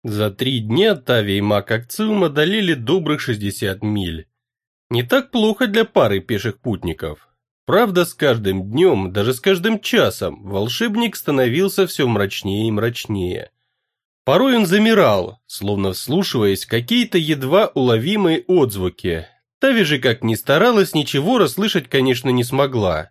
За 3 дня Тави и маг Акциум одолели добрых 60 миль. Не так плохо для пары пеших путников. Правда, с каждым днем, даже с каждым часом, волшебник становился все мрачнее и мрачнее. Порой он замирал, словно вслушиваясь в какие-то едва уловимые отзвуки. Тави же, как ни старалась, ничего расслышать, конечно, не смогла.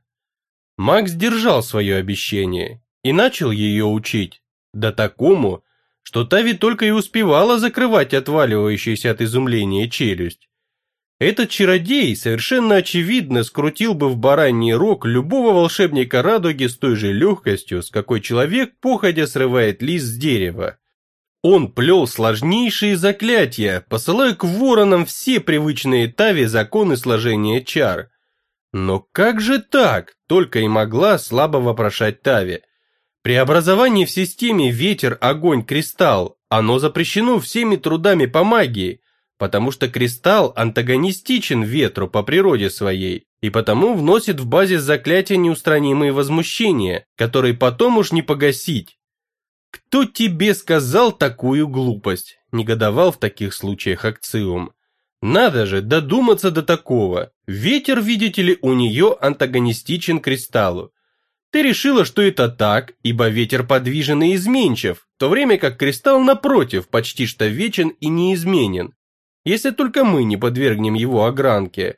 Маг сдержал свое обещание и начал ее учить, да такому, что Тави только и успевала закрывать отваливающуюся от изумления челюсть. Этот чародей совершенно очевидно скрутил бы в бараний рог любого волшебника радуги с той же легкостью, с какой человек походя срывает лист с дерева. Он плел сложнейшие заклятия, посылая к воронам все привычные Тави законы сложения чар. Но как же так, только и могла слабо вопрошать Тави. Преобразование в системе ветер, огонь, кристалл, оно запрещено всеми трудами по магии, потому что кристалл антагонистичен ветру по природе своей, и потому вносит в базис заклятия неустранимые возмущения, которые потом уж не погасить. «Кто тебе сказал такую глупость?» – негодовал в таких случаях Акциум. «Надо же додуматься до такого. Ветер, видите ли, у нее антагонистичен кристаллу. Ты решила, что это так, ибо ветер подвижен и изменчив, в то время как кристалл, напротив, почти что вечен и неизменен. Если только мы не подвергнем его огранке.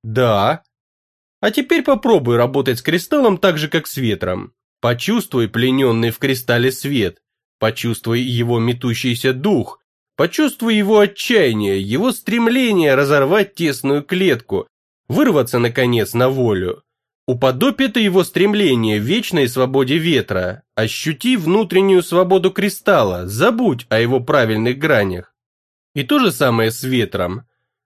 Да. А теперь попробуй работать с кристаллом так же, как с ветром. Почувствуй плененный в кристалле свет, почувствуй его метущийся дух, почувствуй его отчаяние, его стремление разорвать тесную клетку, вырваться, наконец, на волю. Уподобь это его стремление вечной свободе ветра, ощути внутреннюю свободу кристалла, забудь о его правильных гранях. И то же самое с ветром.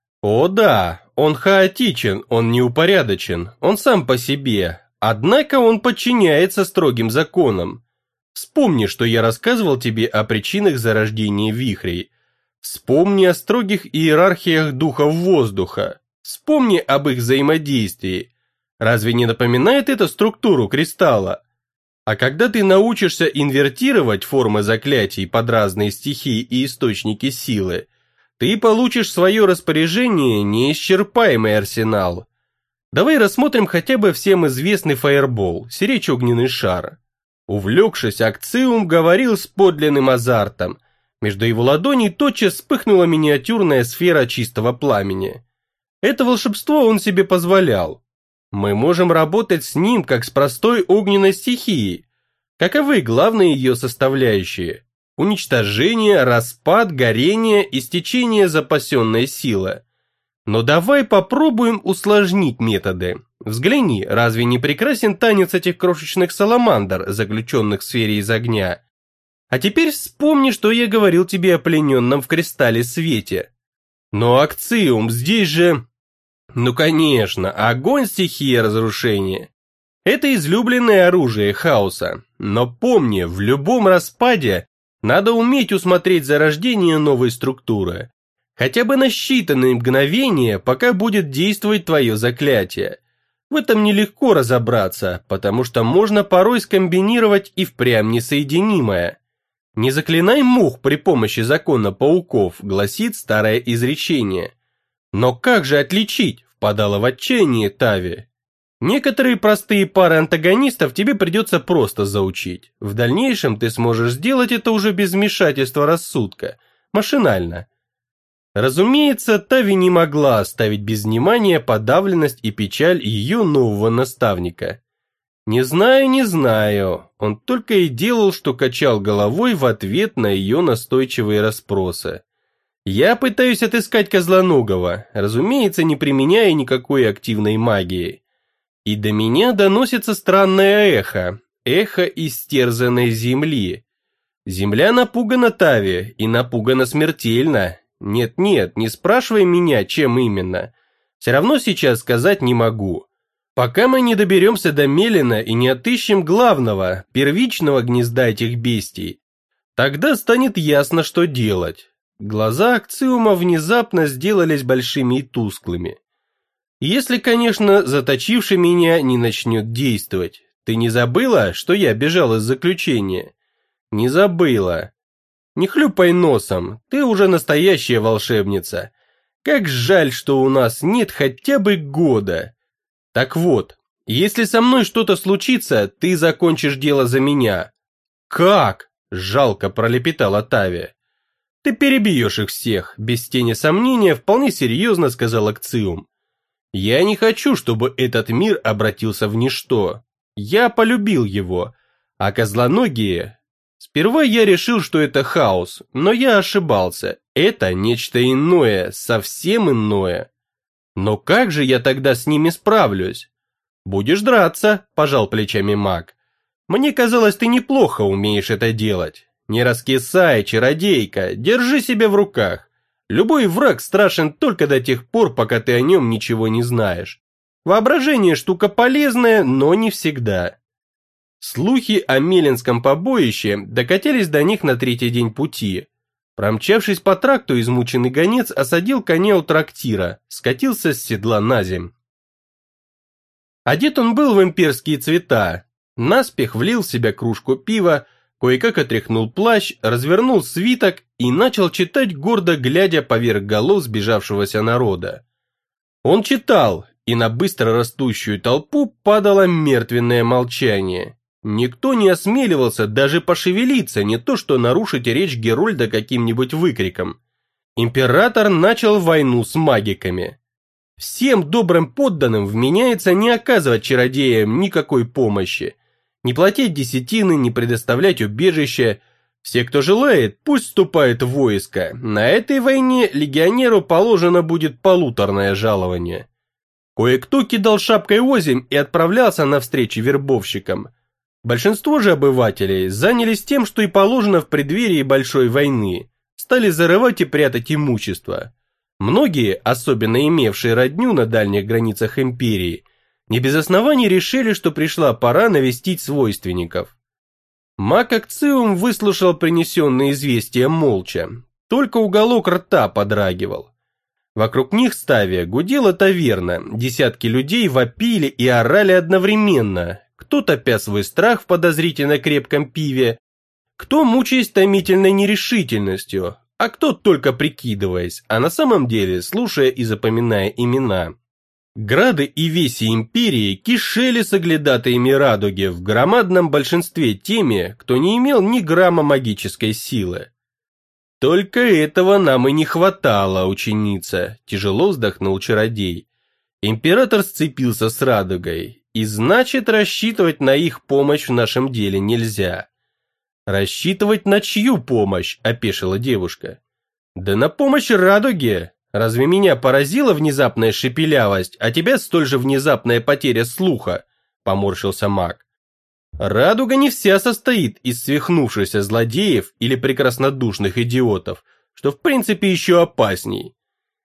О да, он хаотичен, он неупорядочен, он сам по себе, однако он подчиняется строгим законам. Вспомни, что я рассказывал тебе о причинах зарождения вихрей. Вспомни о строгих иерархиях духов воздуха. Вспомни об их взаимодействии. Разве не напоминает это структуру кристалла? А когда ты научишься инвертировать формы заклятий под разные стихии и источники силы, ты получишь в свое распоряжение неисчерпаемый арсенал. Давай рассмотрим хотя бы всем известный фаербол, сиречь огненный шар. Увлекшись, Акциум говорил с подлинным азартом. Между его ладоней тотчас вспыхнула миниатюрная сфера чистого пламени. Это волшебство он себе позволял. Мы можем работать с ним, как с простой огненной стихией. Каковы главные ее составляющие? Уничтожение, распад, горение, истечение запасенной силы. Но давай попробуем усложнить методы. Взгляни, разве не прекрасен танец этих крошечных саламандр, заключенных в сфере из огня? А теперь вспомни, что я говорил тебе о плененном в кристалле свете. Но Акциум, здесь же... Ну конечно, огонь – стихия разрушения. Это излюбленное оружие хаоса. Но помни, в любом распаде надо уметь усмотреть зарождение новой структуры. Хотя бы на считанные мгновения, пока будет действовать твое заклятие. В этом нелегко разобраться, потому что можно порой скомбинировать и впрямь несоединимое. «Не заклинай мух при помощи закона пауков», гласит старое изречение. Но как же отличить, впадала в отчаяние Тави. Некоторые простые пары антагонистов тебе придется просто заучить. В дальнейшем ты сможешь сделать это уже без вмешательства рассудка, машинально. Разумеется, Тави не могла оставить без внимания подавленность и печаль ее нового наставника. Не знаю, он только и делал, что качал головой в ответ на ее настойчивые расспросы. Я пытаюсь отыскать Козлоногого, разумеется, не применяя никакой активной магии. И до меня доносится странное эхо истерзанной земли. Земля напугана, Тави, и напугана смертельно. Нет, не спрашивай меня, чем именно. Все равно сейчас сказать не могу. Пока мы не доберемся до Мелина и не отыщем главного, первичного гнезда этих бестий, тогда станет ясно, что делать. Глаза Акциума внезапно сделались большими и тусклыми. Если, конечно, заточивший меня не начнет действовать. Ты не забыла, что я бежал из заключения? Не забыла. Не хлюпай носом, ты уже настоящая волшебница. Как жаль, что у нас нет хотя бы года. Так вот, если со мной что-то случится, ты закончишь дело за меня». «Как?» – жалко пролепетала Тави. «Ты перебьешь их всех», – без тени сомнения вполне серьезно сказал Акциум. «Я не хочу, чтобы этот мир обратился в ничто. Я полюбил его, а козлоногие...» Сперва я решил, что это хаос, но я ошибался. Это нечто иное, совсем иное. Но как же я тогда с ними справлюсь? «Будешь драться», – пожал плечами маг. «Мне казалось, ты неплохо умеешь это делать. Не раскисай, чародейка, держи себя в руках. Любой враг страшен только до тех пор, пока ты о нем ничего не знаешь. Воображение штука полезная, но не всегда». Слухи о Меленском побоище докатились до них на третий день пути. Промчавшись по тракту, измученный гонец осадил коня у трактира, скатился с седла наземь. Одет он был в имперские цвета. Наспех влил в себя кружку пива, кое-как отряхнул плащ, развернул свиток и начал читать, гордо глядя поверх голов сбежавшегося народа. Он читал, и на быстро растущую толпу падало мертвенное молчание. Никто не осмеливался даже пошевелиться, не то что нарушить речь Герольда каким-нибудь выкриком. Император начал войну с магиками. Всем добрым подданным вменяется не оказывать чародеям никакой помощи, не платить десятины, не предоставлять убежище. Все, кто желает, пусть вступает в войско. На этой войне легионеру положено будет полуторное жалование. Кое-кто кидал шапкой озимь и отправлялся на встречи вербовщикам. Большинство же обывателей занялись тем, что и положено в преддверии большой войны, стали зарывать и прятать имущество. Многие, особенно имевшие родню на дальних границах империи, не без оснований решили, что пришла пора навестить свойственников. Маг Акциум выслушал принесенные известия молча, только уголок рта подрагивал. Вокруг них ставя гудела таверна, десятки людей вопили и орали одновременно, кто топя свой страх в подозрительно крепком пиве, кто мучаясь томительной нерешительностью, а кто только прикидываясь, а на самом деле слушая и запоминая имена. Грады и веси империи кишели соглядатаями радуги в громадном большинстве теми, кто не имел ни грамма магической силы. «Только этого нам и не хватало, ученица», – тяжело вздохнул чародей. Император сцепился с радугой, и значит, рассчитывать на их помощь в нашем деле нельзя. «Рассчитывать на чью помощь?» – опешила девушка. «Да на помощь радуге. Разве меня поразила внезапная шепелявость, а тебя столь же внезапная потеря слуха?» – поморщился маг. «Радуга не вся состоит из свихнувшихся злодеев или прекраснодушных идиотов, что в принципе еще опасней.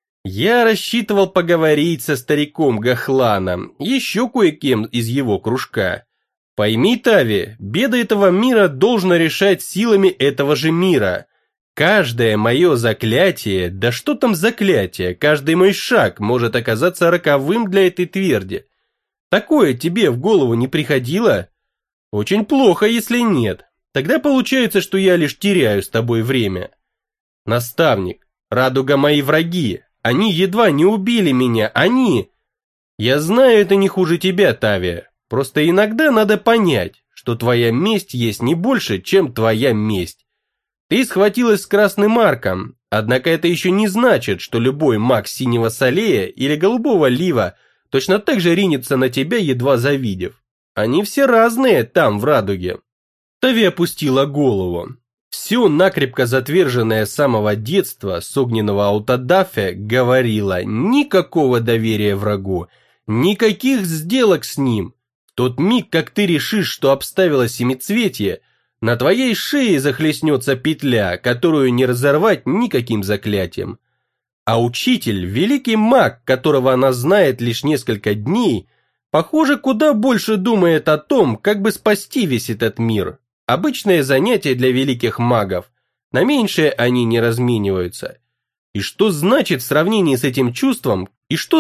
Я рассчитывал поговорить со стариком Гахланом, еще кое-кем из его кружка. Пойми, Тави, беды этого мира должно решать силами этого же мира. Каждое мое заклятие, да что там заклятие, каждый мой шаг может оказаться роковым для этой тверди. Такое тебе в голову не приходило? Очень плохо, если нет. Тогда получается, что я лишь теряю с тобой время. Наставник, радуга мои враги, они едва не убили меня, они... Я знаю, это не хуже тебя, Тави. Просто иногда надо понять, что твоя месть есть не больше, чем твоя месть. Ты схватилась с Красным Марком, однако это еще не значит, что любой маг синего солея или голубого лива точно так же ринется на тебя, едва завидев. Они все разные там, в радуге. Тави опустила голову. Все накрепко затверженное с самого детства с огненного аутодафе говорило: никакого доверия врагу, никаких сделок с ним. В тот миг, как ты решишь, что обставила семицветие, на твоей шее захлестнется петля, которую не разорвать никаким заклятием. А учитель, великий маг, которого она знает лишь несколько дней, похоже, куда больше думает о том, как бы спасти весь этот мир. Обычное занятие для великих магов, на меньшее они не размениваются. И что значит в сравнении с этим чувством,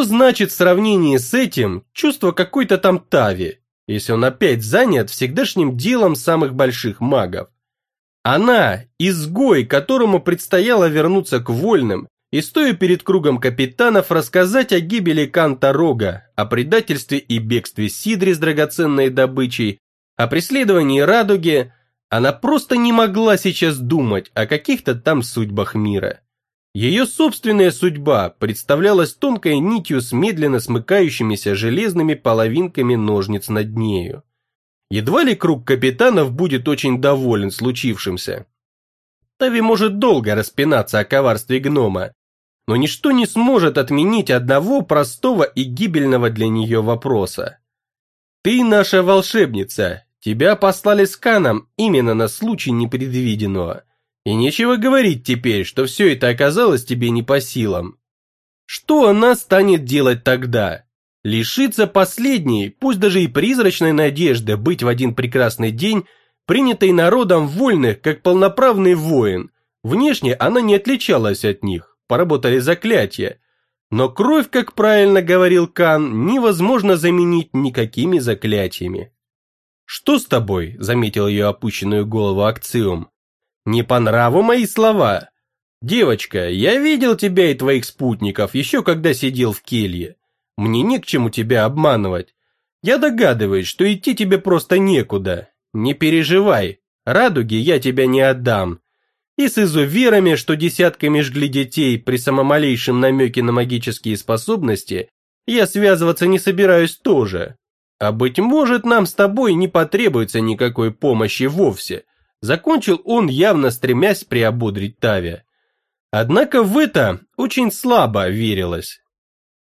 чувство какой-то там Тави, если он опять занят всегдашним делом самых больших магов? Она – изгой, которому предстояло вернуться к вольным и, стоя перед кругом капитанов, рассказать о гибели Канта Рога, о предательстве и бегстве Сидри с драгоценной добычей, о преследовании Радуги. Она просто не могла сейчас думать о каких-то там судьбах мира. Ее собственная судьба представлялась тонкой нитью с медленно смыкающимися железными половинками ножниц над нею. Едва ли круг капитанов будет очень доволен случившимся. Тави может долго распинаться о коварстве гнома, но ничто не сможет отменить одного простого и гибельного для нее вопроса. «Ты наша волшебница, тебя послали с Каном именно на случай непредвиденного, и нечего говорить теперь, что все это оказалось тебе не по силам. Что она станет делать тогда? Лишиться последней, пусть даже и призрачной надежды быть в один прекрасный день, принятой народом вольных как полноправный воин. Внешне она не отличалась от них, поработали заклятия. Но кровь, как правильно говорил Кан, невозможно заменить никакими заклятиями. «Что с тобой?» – заметил ее опущенную голову Акциум. «Не по нраву мои слова? Девочка, я видел тебя и твоих спутников еще когда сидел в келье. Мне не к чему тебя обманывать. Я догадываюсь, что идти тебе просто некуда. Не переживай, Радуги я тебя не отдам. И с изуверами, что десятками жгли детей при самом малейшем намеке на магические способности, я связываться не собираюсь тоже. А быть может, нам с тобой не потребуется никакой помощи вовсе», закончил он, явно стремясь приободрить Тави. Однако в это очень слабо верилось.